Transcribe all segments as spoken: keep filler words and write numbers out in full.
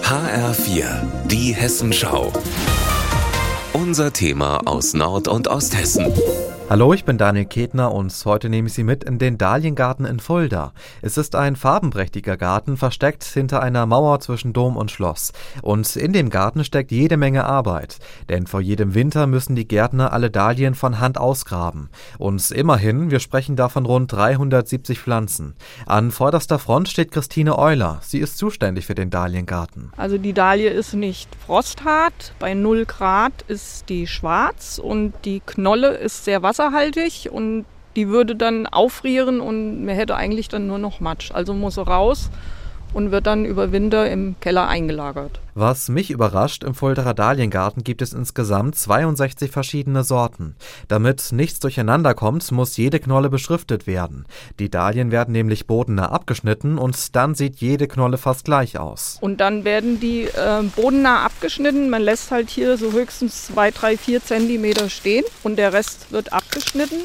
H R vier, die Hessenschau. Unser Thema aus Nord- und Osthessen. Hallo, ich bin Daniel Ketner und heute nehme ich Sie mit in den Dahliengarten in Fulda. Es ist ein farbenprächtiger Garten, versteckt hinter einer Mauer zwischen Dom und Schloss. Und in dem Garten steckt jede Menge Arbeit. Denn vor jedem Winter müssen die Gärtner alle Dahlien von Hand ausgraben. Und immerhin, wir sprechen da von rund dreihundertsiebzig Pflanzen. An vorderster Front steht Christine Euler. Sie ist zuständig für den Dahliengarten. Also die Dahlie ist nicht frosthart. Bei null Grad ist die schwarz und die Knolle ist sehr wasserhaltig. wasserhaltig und die würde dann auffrieren und man hätte eigentlich dann nur noch Matsch. Also muss sie raus und wird dann über Winter im Keller eingelagert. Was mich überrascht, im Fuldaer Dahliengarten gibt es insgesamt zweiundsechzig verschiedene Sorten. Damit nichts durcheinander kommt, muss jede Knolle beschriftet werden. Die Dahlien werden nämlich bodennah abgeschnitten und dann sieht jede Knolle fast gleich aus. Und dann werden die äh, bodennah abgeschnitten. Man lässt halt hier so höchstens zwei, drei, vier Zentimeter stehen und der Rest wird abgeschnitten.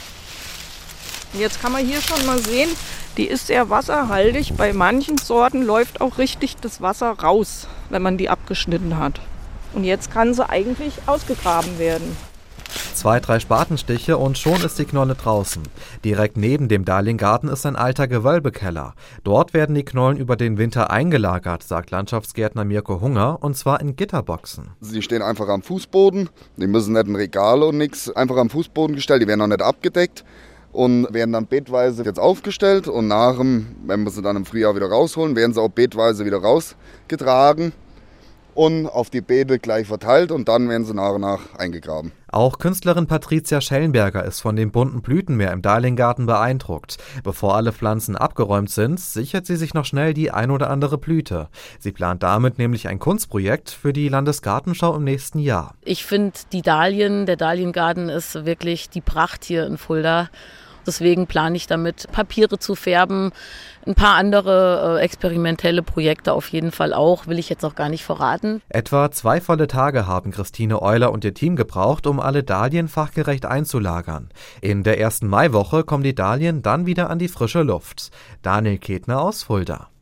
Jetzt kann man hier schon mal sehen, die ist sehr wasserhaltig. Bei manchen Sorten läuft auch richtig das Wasser raus, wenn man die abgeschnitten hat. Und jetzt kann sie eigentlich ausgegraben werden. Zwei, drei Spatenstiche und schon ist die Knolle draußen. Direkt neben dem Dahliengarten ist ein alter Gewölbekeller. Dort werden die Knollen über den Winter eingelagert, sagt Landschaftsgärtner Mirko Hunger, und zwar in Gitterboxen. Die stehen einfach am Fußboden, die müssen nicht in Regale und nichts, einfach am Fußboden gestellt, die werden noch nicht abgedeckt. Und werden dann beetweise jetzt aufgestellt und nach dem, wenn wir sie dann im Frühjahr wieder rausholen, werden sie auch beetweise wieder rausgetragen und auf die Beete gleich verteilt und dann werden sie nach und nach eingegraben. Auch Künstlerin Patricia Schellenberger ist von dem bunten Blütenmeer im Dahliengarten beeindruckt. Bevor alle Pflanzen abgeräumt sind, sichert sie sich noch schnell die ein oder andere Blüte. Sie plant damit nämlich ein Kunstprojekt für die Landesgartenschau im nächsten Jahr. Ich finde, die Dahlien, der Dahliengarten ist wirklich die Pracht hier in Fulda. Deswegen plane ich damit, Papiere zu färben, ein paar andere äh, experimentelle Projekte auf jeden Fall auch, will ich jetzt noch gar nicht verraten. Etwa zwei volle Tage haben Christine Euler und ihr Team gebraucht, um alle Dahlien fachgerecht einzulagern. In der ersten Maiwoche kommen die Dahlien dann wieder an die frische Luft. Daniel Ketner aus Fulda.